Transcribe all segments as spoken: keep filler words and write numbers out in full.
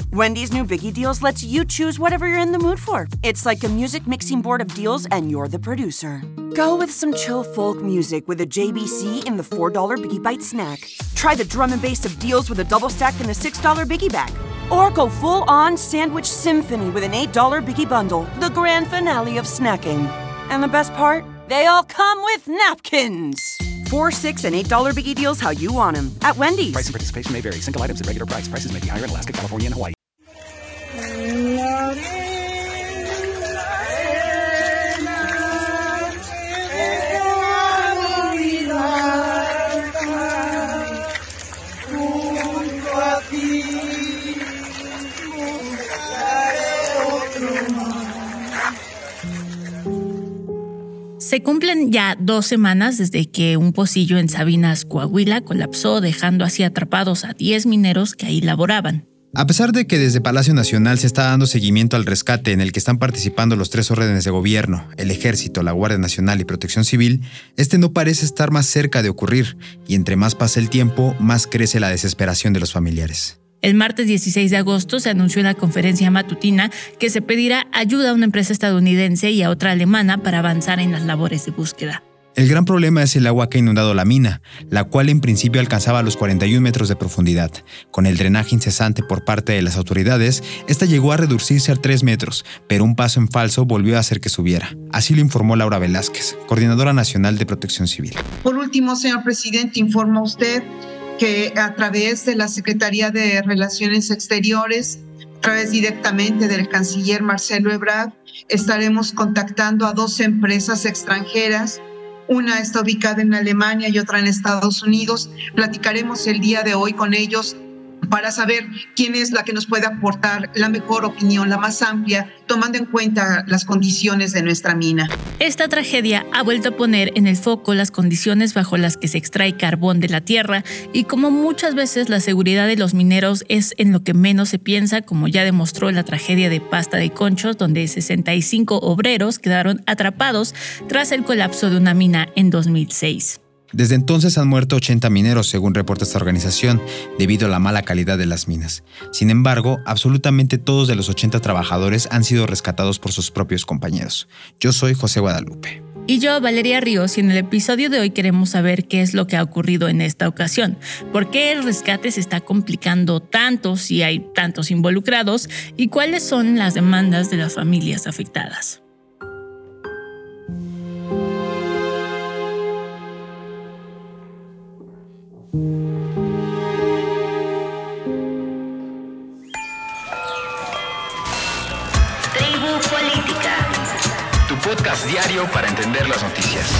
Wendy's new Biggie Deals lets you choose whatever you're in the mood for. It's like a music mixing board of deals and you're the producer. Go with some chill folk music with a J B C in the four dollar Biggie Bite snack. Try the drum and bass of deals with a double stack in the six dollar Biggie Bag. Or go full-on sandwich symphony with an eight dollar Biggie Bundle, the grand finale of snacking. And the best part? They all come with napkins. Four, six, and eight dollar Biggie Deals how you want them at Wendy's. Price and participation may vary. Single items at regular price. Prices may be higher in Alaska, California, and Hawaii. Se cumplen ya dos semanas desde que un pocillo en Sabinas, Coahuila, colapsó, dejando así atrapados a diez mineros que ahí laboraban. A pesar de que desde Palacio Nacional se está dando seguimiento al rescate en el que están participando los tres órdenes de gobierno, el Ejército, la Guardia Nacional y Protección Civil, este no parece estar más cerca de ocurrir, y entre más pasa el tiempo, más crece la desesperación de los familiares. El martes dieciséis de agosto se anunció en la conferencia matutina que se pedirá ayuda a una empresa estadounidense y a otra alemana para avanzar en las labores de búsqueda. El gran problema es el agua que ha inundado la mina, la cual en principio alcanzaba los cuarenta y un metros de profundidad. Con el drenaje incesante por parte de las autoridades, esta llegó a reducirse a tres metros, pero un paso en falso volvió a hacer que subiera. Así lo informó Laura Velázquez, coordinadora nacional de Protección Civil. Por último, señor presidente, informa usted que a través de la Secretaría de Relaciones Exteriores, a través directamente del canciller Marcelo Ebrard, estaremos contactando a dos empresas extranjeras. Una está ubicada en Alemania y otra en Estados Unidos. Platicaremos el día de hoy con ellos para saber quién es la que nos puede aportar la mejor opinión, la más amplia, tomando en cuenta las condiciones de nuestra mina. Esta tragedia ha vuelto a poner en el foco las condiciones bajo las que se extrae carbón de la tierra y como muchas veces la seguridad de los mineros es en lo que menos se piensa, como ya demostró la tragedia de Pasta de Conchos, donde sesenta y cinco obreros quedaron atrapados tras el colapso de una mina en dos mil seis. Desde entonces han muerto ochenta mineros, según reporta esta organización, debido a la mala calidad de las minas. Sin embargo, absolutamente todos de los ochenta trabajadores han sido rescatados por sus propios compañeros. Yo soy José Guadalupe. Y yo, Valeria Ríos, y en el episodio de hoy queremos saber qué es lo que ha ocurrido en esta ocasión. ¿Por qué el rescate se está complicando tanto si hay tantos involucrados? ¿Y cuáles son las demandas de las familias afectadas? Podcast diario para entender las noticias.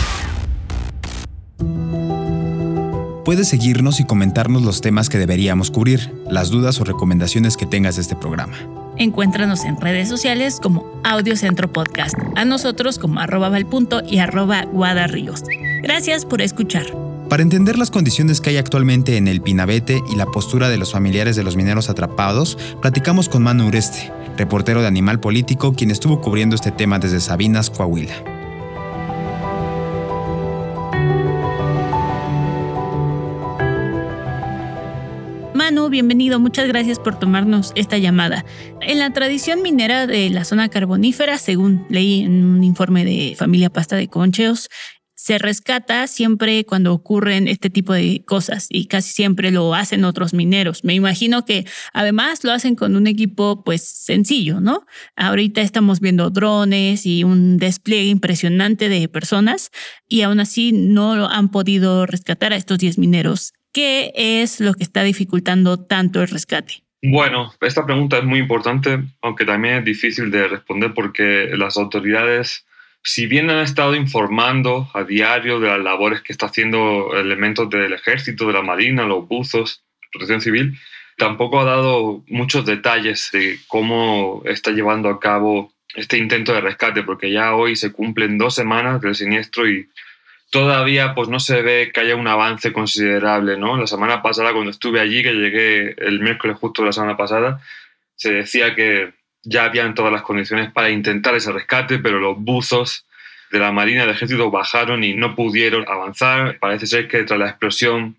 Puedes seguirnos y comentarnos los temas que deberíamos cubrir, las dudas o recomendaciones que tengas de este programa. Encuéntranos en redes sociales como Audiocentro Podcast, a nosotros como arroba valpunto y arroba guadarríos. Gracias por escuchar. Para entender las condiciones que hay actualmente en el Pinabete y la postura de los familiares de los mineros atrapados, platicamos con Manu Ureste, reportero de Animal Político, quien estuvo cubriendo este tema desde Sabinas, Coahuila. Manu, bienvenido. Muchas gracias por tomarnos esta llamada. En la tradición minera de la zona carbonífera, según leí en un informe de Familia Pasta de Conchos, se rescata siempre cuando ocurren este tipo de cosas y casi siempre lo hacen otros mineros. Me imagino que además lo hacen con un equipo pues sencillo, ¿no? Ahorita estamos viendo drones y un despliegue impresionante de personas y aún así no han podido rescatar a estos diez mineros. ¿Qué es lo que está dificultando tanto el rescate? Bueno, esta pregunta es muy importante, aunque también es difícil de responder porque las autoridades, si bien han estado informando a diario de las labores que está haciendo elementos del ejército, de la marina, los buzos, protección civil, tampoco ha dado muchos detalles de cómo está llevando a cabo este intento de rescate, porque ya hoy se cumplen dos semanas del siniestro y todavía pues no se ve que haya un avance considerable, ¿no? La semana pasada, cuando estuve allí, que llegué el miércoles justo de la semana pasada, se decía que ya habían todas las condiciones para intentar ese rescate, pero los buzos de la Marina y del Ejército bajaron y no pudieron avanzar. Parece ser que tras la explosión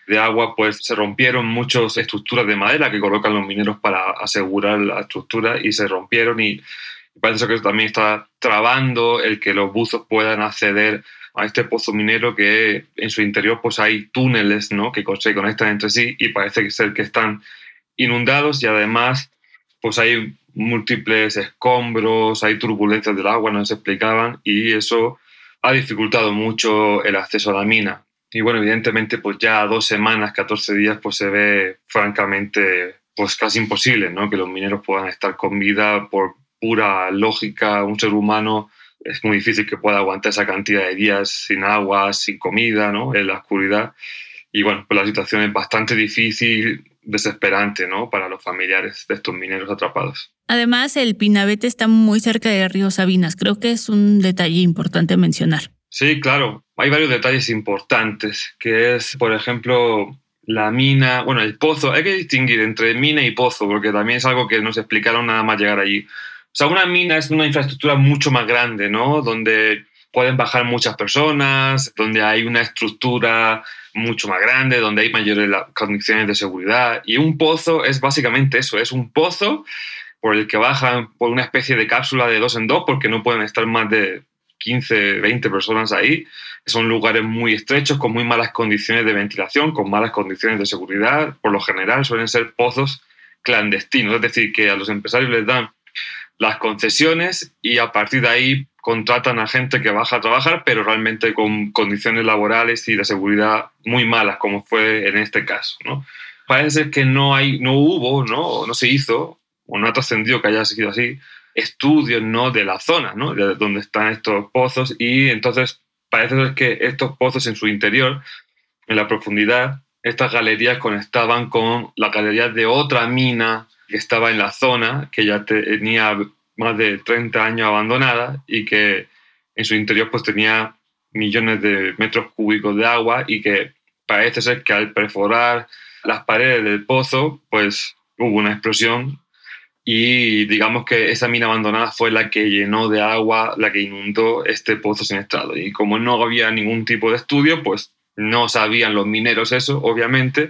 de agua, pues se rompieron muchas estructuras de madera que colocan los mineros para asegurar la estructura y se rompieron y parece que también está trabando el que los buzos puedan acceder a este pozo minero, que en su interior pues hay túneles, ¿no?, que se conectan entre sí y parece ser que están inundados y además pues hay múltiples escombros, hay turbulencias del agua, no se explicaban, y eso ha dificultado mucho el acceso a la mina. Y bueno, evidentemente pues ya a dos semanas, catorce días, pues se ve francamente pues casi imposible, ¿no?, que los mineros puedan estar con vida. Por pura lógica, un ser humano es muy difícil que pueda aguantar esa cantidad de días sin agua, sin comida, ¿no?, en la oscuridad. Y bueno, pues la situación es bastante difícil, desesperante, ¿no?, para los familiares de estos mineros atrapados. Además, el Pinabete está muy cerca del río Sabinas. Creo que es un detalle importante mencionar. Sí, claro. Hay varios detalles importantes, que es, por ejemplo, la mina, bueno, el pozo. Hay que distinguir entre mina y pozo, porque también es algo que nos explicaron nada más llegar allí. O sea, una mina es una infraestructura mucho más grande, ¿no?, donde pueden bajar muchas personas, donde hay una estructura mucho más grande, donde hay mayores condiciones de seguridad. Y un pozo es básicamente eso, es un pozo por el que bajan por una especie de cápsula de dos en dos, porque no pueden estar más de quince, veinte personas ahí. Son lugares muy estrechos, con muy malas condiciones de ventilación, con malas condiciones de seguridad. Por lo general suelen ser pozos clandestinos, es decir, que a los empresarios les dan las concesiones y a partir de ahí contratan a gente que baja a trabajar, pero realmente con condiciones laborales y de seguridad muy malas, como fue en este caso, ¿no? Parece ser que no, hay, no hubo, ¿no?, no se hizo, o no ha trascendido que haya sido así, estudios, ¿no?, de la zona, ¿no?, de donde están estos pozos, y entonces parece ser que estos pozos en su interior, en la profundidad, estas galerías conectaban con las galerías de otra mina que estaba en la zona, que ya tenía más de treinta años abandonada y que en su interior pues tenía millones de metros cúbicos de agua, y que parece ser que al perforar las paredes del pozo pues hubo una explosión y digamos que esa mina abandonada fue la que llenó de agua, la que inundó este pozo siniestrado. Y como no había ningún tipo de estudio, pues no sabían los mineros eso, obviamente,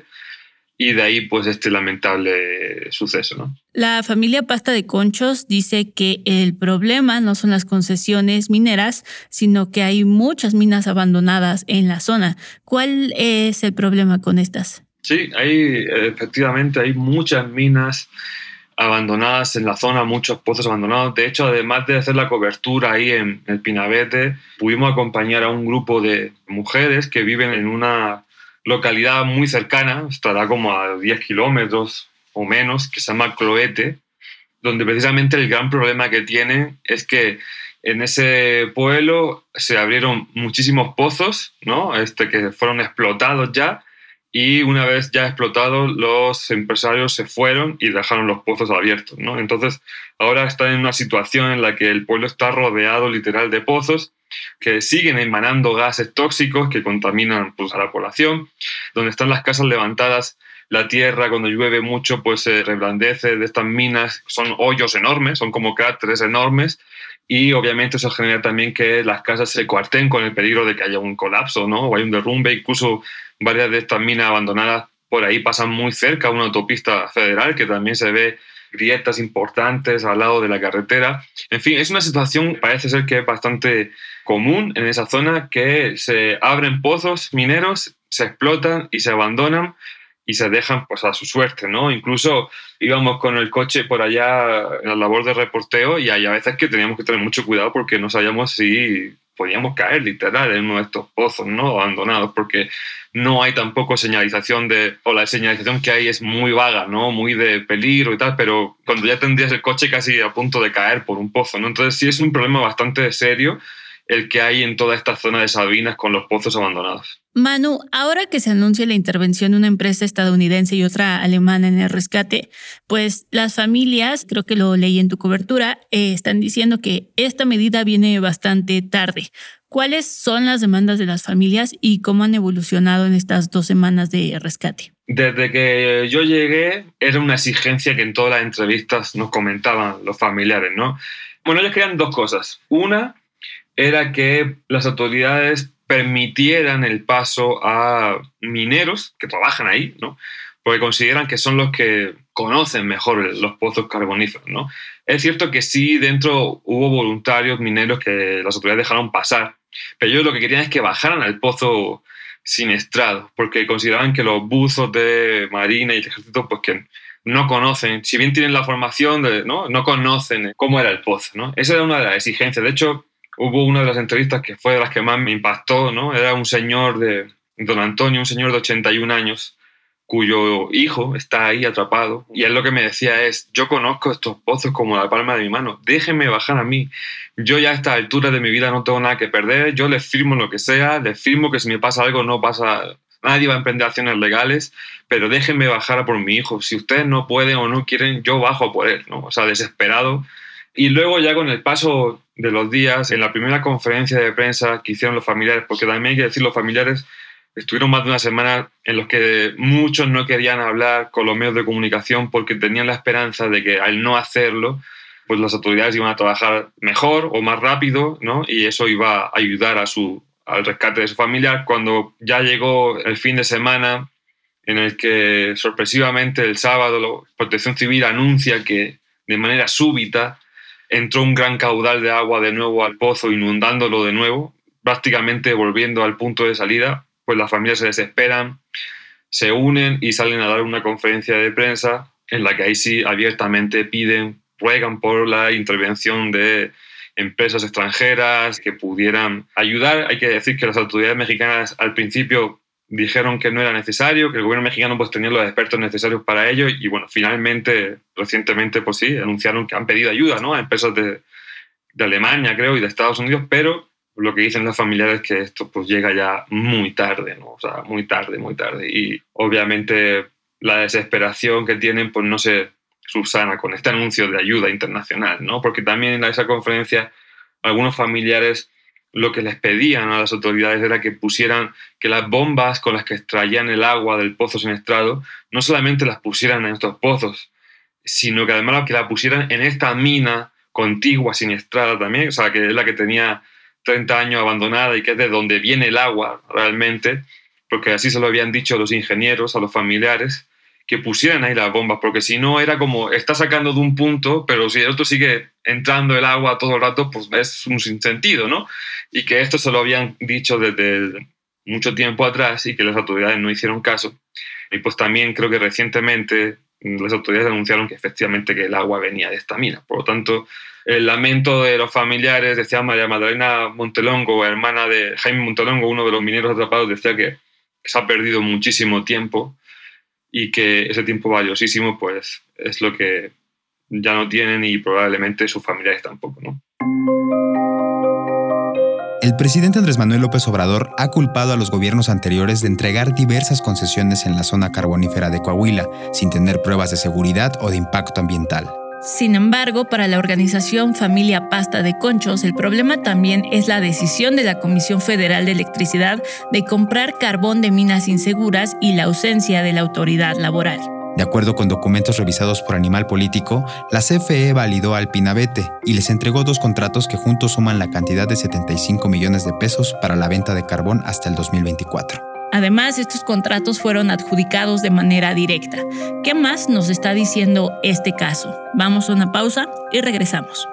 y de ahí pues este lamentable suceso, ¿no? La familia Pasta de Conchos dice que el problema no son las concesiones mineras, sino que hay muchas minas abandonadas en la zona. ¿Cuál es el problema con estas? Sí, hay, efectivamente hay muchas minas abandonadas en la zona, muchos pozos abandonados. De hecho, además de hacer la cobertura ahí en el Pinabete, pudimos acompañar a un grupo de mujeres que viven en una localidad muy cercana, estará como a diez kilómetros o menos, que se llama Cloete, donde precisamente el gran problema que tienen es que en ese pueblo se abrieron muchísimos pozos, ¿no?, este, que fueron explotados ya, y una vez ya explotados, los empresarios se fueron y dejaron los pozos abiertos, ¿no? Entonces, ahora están en una situación en la que el pueblo está rodeado literal de pozos que siguen emanando gases tóxicos que contaminan pues, a la población, donde están las casas levantadas, la tierra cuando llueve mucho pues se reblandece de estas minas, son hoyos enormes, son como cráteres enormes, y obviamente eso genera también que las casas se cuarten con el peligro de que haya un colapso, ¿no?, o haya un derrumbe. Incluso varias de estas minas abandonadas por ahí pasan muy cerca a una autopista federal, que también se ve grietas importantes al lado de la carretera. En fin, es una situación, parece ser que es bastante común en esa zona, que se abren pozos mineros, se explotan y se abandonan y se dejan pues a su suerte, ¿no? Incluso íbamos con el coche por allá en la labor de reporteo y hay a veces que teníamos que tener mucho cuidado porque no sabíamos si podíamos caer literal en uno de estos pozos, ¿no?, abandonados, porque no hay tampoco señalización de, o la señalización que hay es muy vaga, ¿no?, muy de peligro y tal, pero cuando ya tendrías el coche casi a punto de caer por un pozo, ¿no? Entonces sí es un problema bastante serio el que hay en toda esta zona de Sabinas con los pozos abandonados. Manu, ahora que se anuncia la intervención de una empresa estadounidense y otra alemana en el rescate, pues las familias, creo que lo leí en tu cobertura, eh, están diciendo que esta medida viene bastante tarde. ¿Cuáles son las demandas de las familias y cómo han evolucionado en estas dos semanas de rescate? Desde que yo llegué era una exigencia que en todas las entrevistas nos comentaban los familiares, ¿no? Bueno, ellos querían dos cosas. Una era que las autoridades permitieran el paso a mineros que trabajan ahí, ¿no? Porque consideran que son los que conocen mejor los pozos carboníferos, ¿no? Es cierto que sí, dentro hubo voluntarios mineros que las autoridades dejaron pasar, pero ellos lo que querían es que bajaran al pozo siniestrado, porque consideraban que los buzos de Marina y el Ejército, pues que no conocen, si bien tienen la formación, de, ¿no? no conocen cómo era el pozo, ¿no? Esa era una de las exigencias. De hecho, hubo una de las entrevistas que fue de las que más me impactó, ¿no? Era un señor de don Antonio, un señor de ochenta y un años, cuyo hijo está ahí atrapado, y él lo que me decía es: yo conozco estos pozos como la palma de mi mano, déjenme bajar a mí, yo ya a esta altura de mi vida no tengo nada que perder, yo les firmo lo que sea, les firmo que si me pasa algo no pasa, nadie va a emprender acciones legales, pero déjenme bajar a por mi hijo, si ustedes no pueden o no quieren, yo bajo por él, ¿no? O sea, desesperado. Y luego ya con el paso de los días, en la primera conferencia de prensa que hicieron los familiares, porque también hay que decir, los familiares estuvieron más de una semana en los que muchos no querían hablar con los medios de comunicación porque tenían la esperanza de que al no hacerlo, pues las autoridades iban a trabajar mejor o más rápido, ¿no? Y eso iba a ayudar a su, al rescate de su familiar. Cuando ya llegó el fin de semana, en el que sorpresivamente el sábado la Protección Civil anuncia que de manera súbita entró un gran caudal de agua de nuevo al pozo, inundándolo de nuevo, prácticamente volviendo al punto de salida, pues las familias se desesperan, se unen y salen a dar una conferencia de prensa en la que ahí sí abiertamente piden, ruegan por la intervención de empresas extranjeras que pudieran ayudar. Hay que decir que las autoridades mexicanas al principio dijeron que no era necesario, que el gobierno mexicano pues tenía los expertos necesarios para ello, y bueno, finalmente, recientemente, pues sí, anunciaron que han pedido ayuda, ¿no? A empresas de, de Alemania, creo, y de Estados Unidos, pero lo que dicen los familiares es que esto pues llega ya muy tarde, ¿no? O sea, muy tarde, muy tarde. Y obviamente la desesperación que tienen pues no se subsana con este anuncio de ayuda internacional, ¿no? Porque también en esa conferencia algunos familiares lo que les pedían a las autoridades era que pusieran, que las bombas con las que extraían el agua del pozo siniestrado no solamente las pusieran en estos pozos, sino que además que la pusieran en esta mina contigua siniestrada también, o sea, que es la que tenía treinta años abandonada y que es de donde viene el agua realmente, porque así se lo habían dicho los ingenieros, a los familiares, que pusieran ahí las bombas, porque si no era como, está sacando de un punto, pero si el otro sigue entrando el agua todo el rato, pues es un sinsentido, ¿no? Y que esto se lo habían dicho desde mucho tiempo atrás y que las autoridades no hicieron caso. Y pues también creo que recientemente las autoridades anunciaron que efectivamente que el agua venía de esta mina. Por lo tanto, el lamento de los familiares, decía María Magdalena Montelongo, hermana de Jaime Montelongo, uno de los mineros atrapados, decía que se ha perdido muchísimo tiempo y que ese tiempo valiosísimo pues es lo que ya no tienen y probablemente sus familiares tampoco, ¿no? El presidente Andrés Manuel López Obrador ha culpado a los gobiernos anteriores de entregar diversas concesiones en la zona carbonífera de Coahuila sin tener pruebas de seguridad o de impacto ambiental. Sin embargo, para la organización Familia Pasta de Conchos, el problema también es la decisión de la Comisión Federal de Electricidad de comprar carbón de minas inseguras y la ausencia de la autoridad laboral. De acuerdo con documentos revisados por Animal Político, la C F E validó al Pinabete y les entregó dos contratos que juntos suman la cantidad de setenta y cinco millones de pesos para la venta de carbón hasta el dos mil veinticuatro. Además, estos contratos fueron adjudicados de manera directa. ¿Qué más nos está diciendo este caso? Vamos a una pausa y regresamos.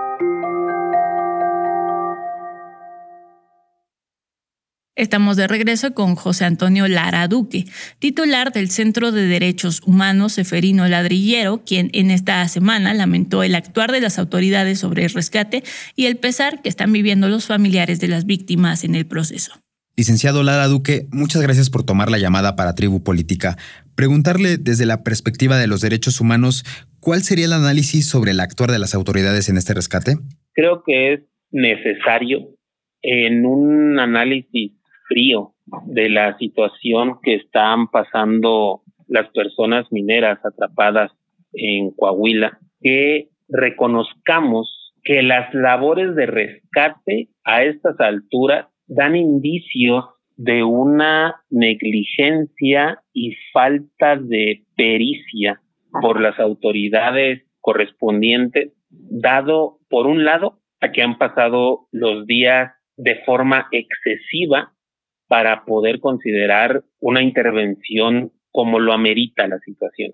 Estamos de regreso con José Antonio Lara Duque, titular del Centro de Derechos Humanos Ceferino Ladrillero, quien en esta semana lamentó el actuar de las autoridades sobre el rescate y el pesar que están viviendo los familiares de las víctimas en el proceso. Licenciado Lara Duque, muchas gracias por tomar la llamada para Tribu Política. Preguntarle desde la perspectiva de los derechos humanos, ¿cuál sería el análisis sobre el actuar de las autoridades en este rescate? Creo que es necesario en un análisis frío de la situación que están pasando las personas mineras atrapadas en Coahuila, que reconozcamos que las labores de rescate a estas alturas dan indicios de una negligencia y falta de pericia por las autoridades correspondientes, dado, por un lado, a que han pasado los días de forma excesiva para poder considerar una intervención como lo amerita la situación.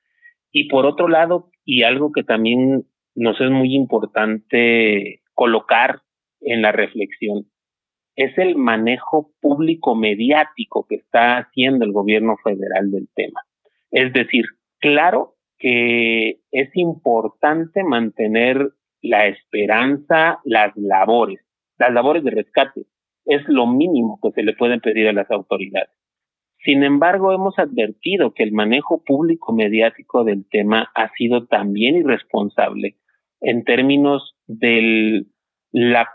Y por otro lado, y algo que también nos es muy importante colocar en la reflexión, es el manejo público mediático que está haciendo el gobierno federal del tema. Es decir, claro que es importante mantener la esperanza, las labores, las labores de rescate. Es lo mínimo que se le puede pedir a las autoridades. Sin embargo, hemos advertido que el manejo público mediático del tema ha sido también irresponsable en términos de la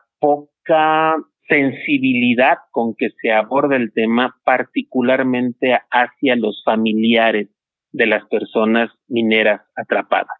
poca sensibilidad con que se aborda el tema, particularmente hacia los familiares de las personas mineras atrapadas.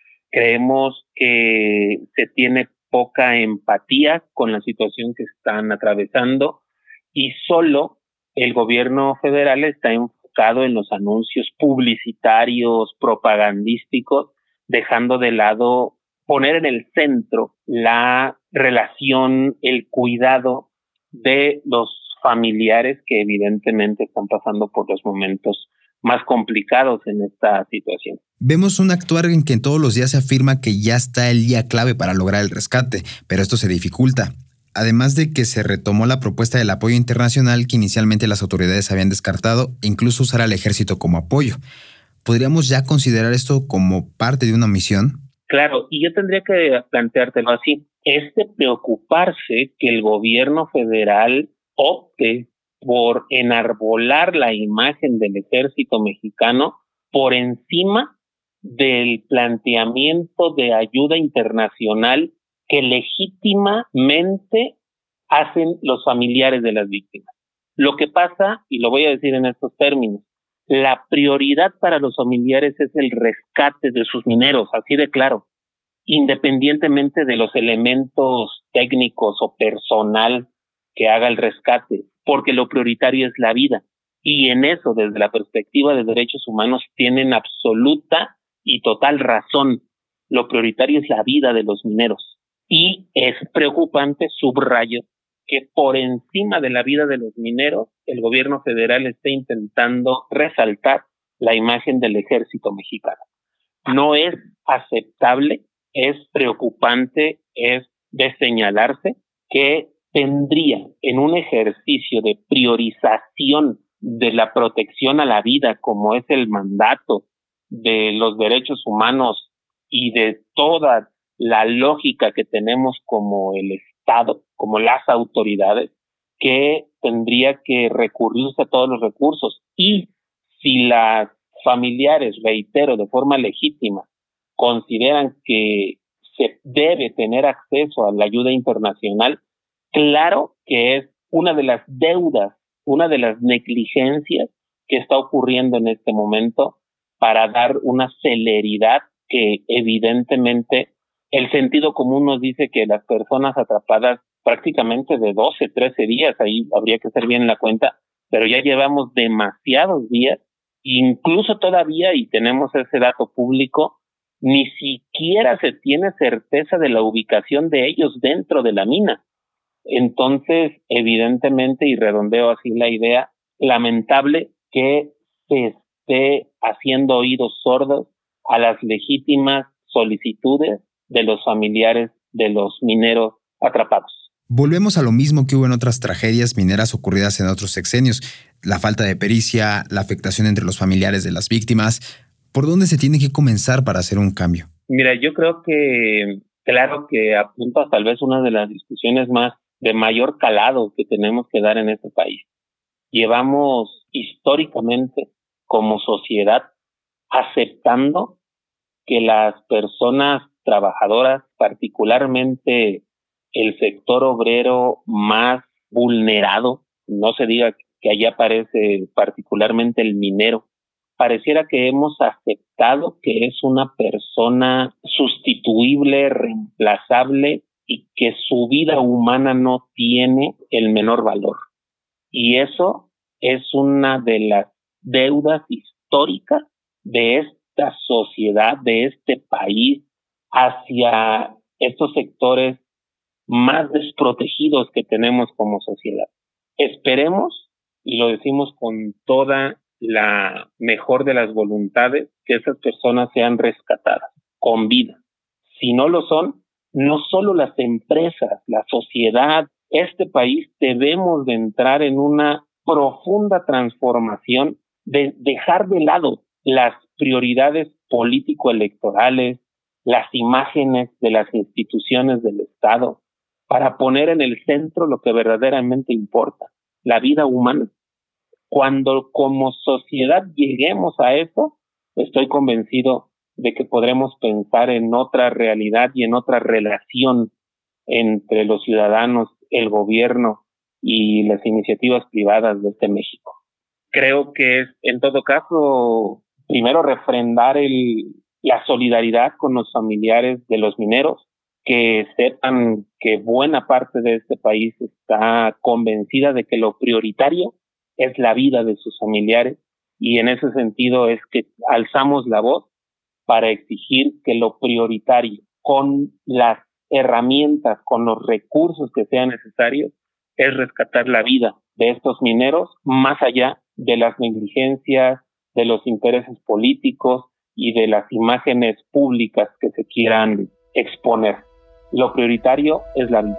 Creemos que se tiene poca empatía con la situación que están atravesando y solo el gobierno federal está enfocado en los anuncios publicitarios, propagandísticos, dejando de lado poner en el centro la relación, el cuidado de los familiares que evidentemente están pasando por los momentos más complicados en esta situación. Vemos un actuar en que todos los días se afirma que ya está el día clave para lograr el rescate, pero esto se dificulta. Además de que se retomó la propuesta del apoyo internacional que inicialmente las autoridades habían descartado e incluso usar al ejército como apoyo. ¿Podríamos ya considerar esto como parte de una misión? Claro, y yo tendría que planteártelo así. Es de preocuparse que el gobierno federal opte por enarbolar la imagen del ejército mexicano por encima del planteamiento de ayuda internacional que legítimamente hacen los familiares de las víctimas. Lo que pasa, y lo voy a decir en estos términos, la prioridad para los familiares es el rescate de sus mineros, así de claro, independientemente de los elementos técnicos o personal que haga el rescate, porque lo prioritario es la vida. Y en eso, desde la perspectiva de derechos humanos, tienen absoluta y total razón. Lo prioritario es la vida de los mineros. Y es preocupante, subrayo, que por encima de la vida de los mineros, el gobierno federal esté intentando resaltar la imagen del ejército mexicano. No es aceptable, es preocupante, es de señalarse que tendría en un ejercicio de priorización de la protección a la vida, como es el mandato de los derechos humanos y de toda la lógica que tenemos como el Estado, como las autoridades, que tendría que recurrirse a todos los recursos. Y si las familiares, reitero, de forma legítima, consideran que se debe tener acceso a la ayuda internacional, claro que es una de las deudas, una de las negligencias que está ocurriendo en este momento para dar una celeridad que evidentemente el sentido común nos dice que las personas atrapadas prácticamente de doce, trece días, ahí habría que hacer bien la cuenta, pero ya llevamos demasiados días, incluso todavía, y tenemos ese dato público, ni siquiera se tiene certeza de la ubicación de ellos dentro de la mina. Entonces, evidentemente, y redondeo así la idea, lamentable que se esté haciendo oídos sordos a las legítimas solicitudes de los familiares de los mineros atrapados. Volvemos a lo mismo que hubo en otras tragedias mineras ocurridas en otros sexenios, la falta de pericia, la afectación entre los familiares de las víctimas. ¿Por dónde se tiene que comenzar para hacer un cambio? Mira, yo creo que, claro que apunta tal vez una de las discusiones más de mayor calado que tenemos que dar en este país. Llevamos históricamente como sociedad aceptando que las personas trabajadoras, particularmente el sector obrero más vulnerado, no se diga que allá aparece particularmente el minero, pareciera que hemos aceptado que es una persona sustituible, reemplazable y que su vida humana no tiene el menor valor. Y eso es una de las deudas históricas de esta sociedad, de este país, hacia estos sectores más desprotegidos que tenemos como sociedad. Esperemos, y lo decimos con toda la mejor de las voluntades, que esas personas sean rescatadas con vida. Si no lo son, no solo las empresas, la sociedad, este país, debemos de entrar en una profunda transformación, de dejar de lado las prioridades político-electorales, las imágenes de las instituciones del Estado, para poner en el centro lo que verdaderamente importa, la vida humana. Cuando como sociedad lleguemos a eso, estoy convencido de que podremos pensar en otra realidad y en otra relación entre los ciudadanos, el gobierno y las iniciativas privadas de este México. Creo que es, en todo caso, primero refrendar el, la solidaridad con los familiares de los mineros, que sepan que buena parte de este país está convencida de que lo prioritario es la vida de sus familiares, y en ese sentido es que alzamos la voz para exigir que lo prioritario, con las herramientas, con los recursos que sean necesarios, es rescatar la vida de estos mineros, más allá de las negligencias, de los intereses políticos y de las imágenes públicas que se quieran exponer. Lo prioritario es la vida.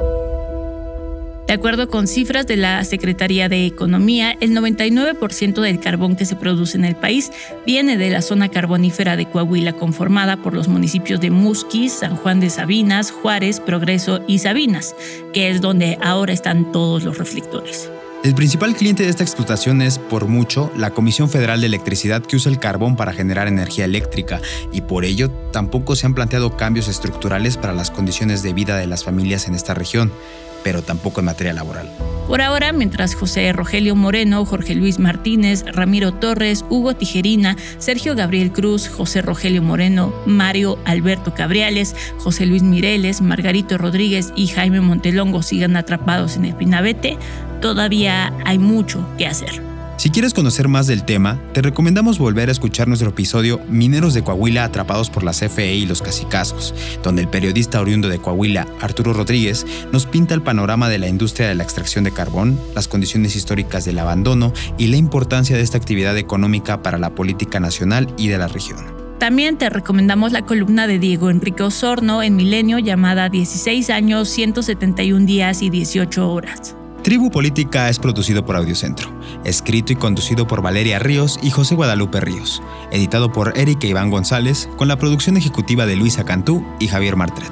De acuerdo con cifras de la Secretaría de Economía, el noventa y nueve por ciento del carbón que se produce en el país viene de la zona carbonífera de Coahuila, conformada por los municipios de Musquis, San Juan de Sabinas, Juárez, Progreso y Sabinas, que es donde ahora están todos los reflectores. El principal cliente de esta explotación es, por mucho, la Comisión Federal de Electricidad, que usa el carbón para generar energía eléctrica, y por ello tampoco se han planteado cambios estructurales para las condiciones de vida de las familias en esta región, pero tampoco en materia laboral. Por ahora, mientras José Rogelio Moreno, Jorge Luis Martínez, Ramiro Torres, Hugo Tijerina, Sergio Gabriel Cruz, José Rogelio Moreno, Mario Alberto Cabriales, José Luis Mireles, Margarito Rodríguez y Jaime Montelongo sigan atrapados en el Pinabete, todavía hay mucho que hacer. Si quieres conocer más del tema, te recomendamos volver a escuchar nuestro episodio Mineros de Coahuila atrapados por la C F E y los cacicazgos, donde el periodista oriundo de Coahuila, Arturo Rodríguez, nos pinta el panorama de la industria de la extracción de carbón, las condiciones históricas del abandono y la importancia de esta actividad económica para la política nacional y de la región. También te recomendamos la columna de Diego Enrique Osorno en Milenio llamada dieciséis años, ciento setenta y un días y dieciocho horas. Tribu Política es producido por Audiocentro, escrito y conducido por Valeria Ríos y José Guadalupe Ríos, editado por Erika Iván González, con la producción ejecutiva de Luisa Cantú y Javier Martret.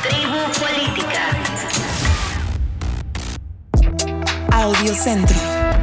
Tribu Política. Audiocentro.